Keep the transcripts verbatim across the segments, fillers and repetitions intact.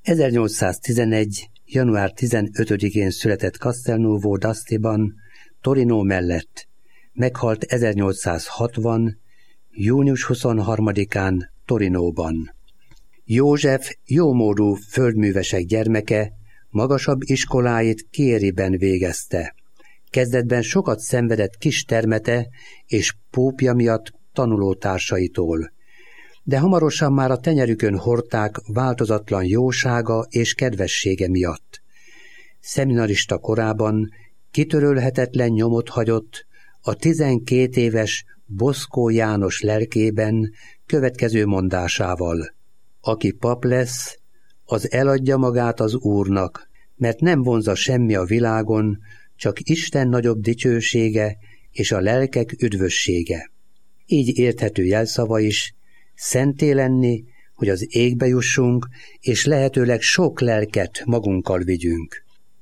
ezernyolcszáztizenegy. január tizenötödikén született Castelnuovo d'Astiban, Torino mellett. Meghalt ezernyolcszázhatvan. június huszonharmadikán Torinóban. József jómódú földművesek gyermeke, magasabb iskoláit Chieriben végezte. Kezdetben sokat szenvedett kis termete és pópja miatt tanulótársaitól, de hamarosan már a tenyerükön hordták változatlan jósága és kedvessége miatt. Szeminarista korában kitörölhetetlen nyomot hagyott a tizenkét éves Boszkó János lelkében következő mondásával: aki pap lesz, az eladja magát az Úrnak, mert nem vonza semmi a világon, csak Isten nagyobb dicsősége és a lelkek üdvössége. Így érthető jelszava is, szenté lenni, hogy az égbe jussunk, és lehetőleg sok lelket magunkkal vigyünk.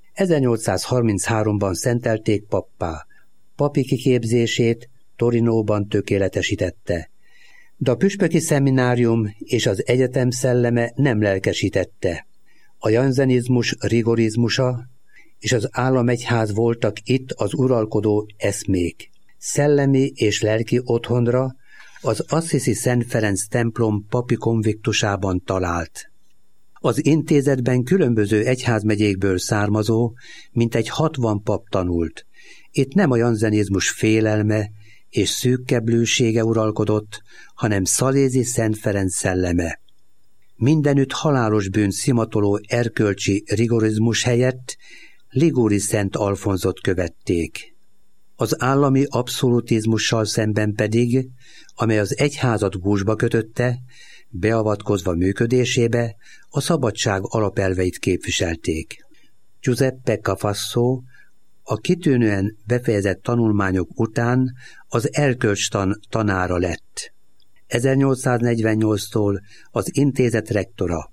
ezernyolcszázharminchárom. szentelték pappá. Papi kiképzését Torinóban tökéletesítette, de a püspöki szeminárium és az egyetem szelleme nem lelkesítette. A janzenizmus rigorizmusa és az államegyház voltak itt az uralkodó eszmék. Szellemi és lelki otthonra az Assisi Szent Ferenc templom papi konviktusában talált. Az intézetben különböző egyházmegyékből származó, mintegy hatvan pap tanult. Itt nem a janzenizmus félelme és szűkkeblősége uralkodott, hanem szalézi Szent Ferenc szelleme. Mindenütt halálos bűn szimatoló erkölcsi rigorizmus helyett Liguri Szent Alfonzot követték. Az állami abszolutizmussal szemben pedig, amely az egyházat gúzsba kötötte, beavatkozva működésébe, a szabadság alapelveit képviselték. Giuseppe Cafasso a kitűnően befejezett tanulmányok után az erkölcstan tanára lett. ezernyolcszáznegyvennyolctól az intézet rektora.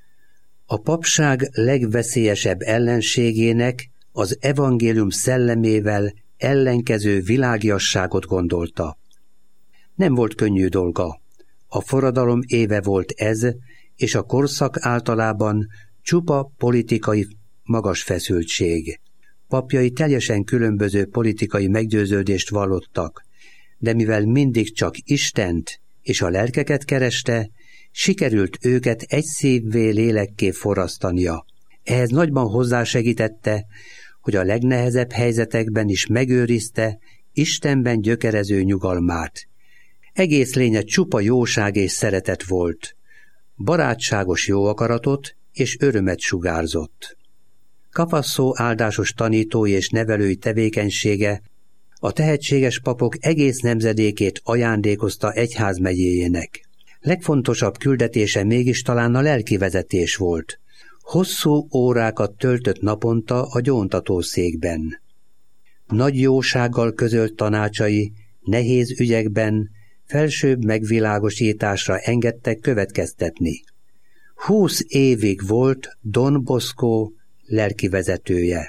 A papság legveszélyesebb ellenségének az evangélium szellemével ellenkező világiasságot gondolta. Nem volt könnyű dolga. A forradalom éve volt ez, és a korszak általában csupa politikai magas feszültség. Papjai teljesen különböző politikai meggyőződést vallottak, de mivel mindig csak Istent és a lelkeket kereste, sikerült őket egy szívvé lélekké forrasztania. Ehhez nagyban hozzásegítette, hogy a legnehezebb helyzetekben is megőrizte Istenben gyökerező nyugalmát. Egész lénye csupa jóság és szeretet volt. Barátságos jó akaratot és örömet sugárzott. Cafasso áldásos tanítói és nevelői tevékenysége a tehetséges papok egész nemzedékét ajándékozta egyházmegyéjének. Legfontosabb küldetése mégis talán a lelkivezetés volt. Hosszú órákat töltött naponta a gyóntatószékben. Nagy jósággal közölt tanácsai nehéz ügyekben felsőbb megvilágosításra engedtek következtetni. Húsz évig volt Don Bosco lelkivezetője.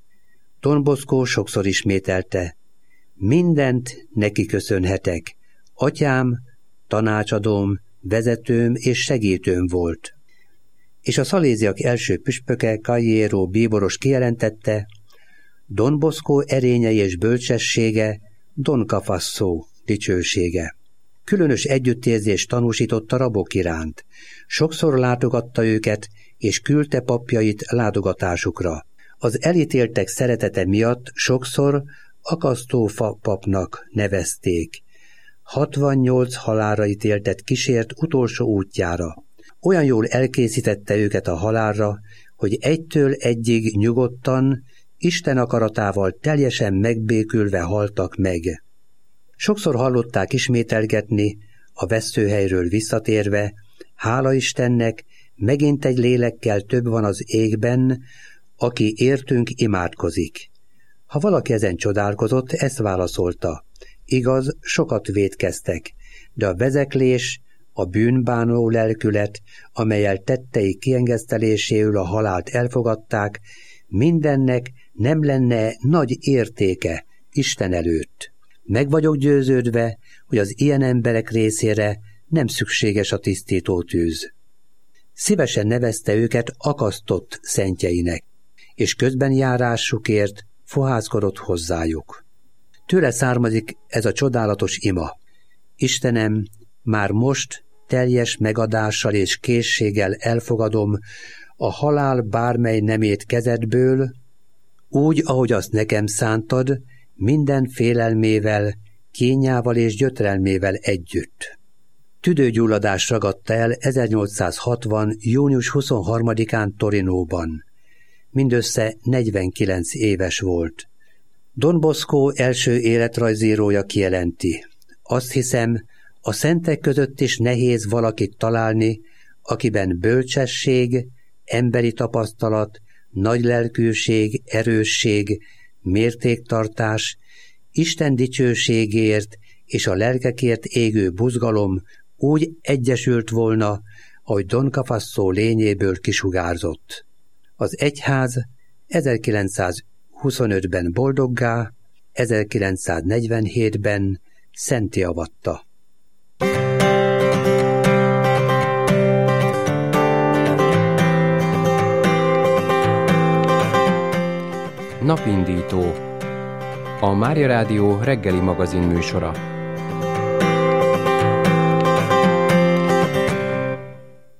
Don Bosco sokszor ismételte: mindent neki köszönhetek. Atyám, tanácsadóm, vezetőm és segítőm volt. És a szaléziak első püspöke, Cagliero bíboros kijelentette: Don Bosco erényei és bölcsessége, Don Cafasso dicsősége. Különös együttérzést tanúsított a rabok iránt. Sokszor látogatta őket, és küldte papjait látogatásukra. Az elítéltek szeretete miatt sokszor akasztófa papnak nevezték. hatvannyolc halálra ítéltet kísért utolsó útjára. Olyan jól elkészítette őket a halálra, hogy egytől egyig nyugodtan, Isten akaratával teljesen megbékülve haltak meg. Sokszor hallották ismételgetni, a veszőhelyről visszatérve: hála Istennek, megint egy lélekkel több van az égben, aki értünk imádkozik. Ha valaki ezen csodálkozott, ezt válaszolta: igaz, sokat vétkeztek, de a vezeklés, a bűnbánó lelkület, amellyel tettei kiengeszteléséül a halált elfogadták, mindennek nem lenne nagy értéke Isten előtt. Meg vagyok győződve, hogy az ilyen emberek részére nem szükséges a tisztító tűz. Szívesen nevezte őket akasztott szentjeinek, és közbenjárásukért fohászkodott hozzájuk. Tőle származik ez a csodálatos ima. Istenem, már most teljes megadással és készséggel elfogadom a halál bármely nemét kezedből, úgy, ahogy azt nekem szántad, minden félelmével, kényával és gyötrelmével együtt. Tüdőgyulladás ragadta el ezernyolcszázhatvan. június huszonharmadikán Torinóban. Mindössze negyvenkilenc éves volt. Don Bosco első életrajzírója kijelenti: azt hiszem, a szentek között is nehéz valakit találni, akiben bölcsesség, emberi tapasztalat, nagylelkűség, erősség, mértéktartás, Isten dicsőségért és a lelkekért égő buzgalom úgy egyesült volna, ahogy Don Cafasso lényéből kisugárzott. Az egyház ezerkilencszázhuszonötben boldoggá, ezerkilencszáznegyvenhétben szentté avatta. Napindító. A Mária Rádió reggeli magazin műsora.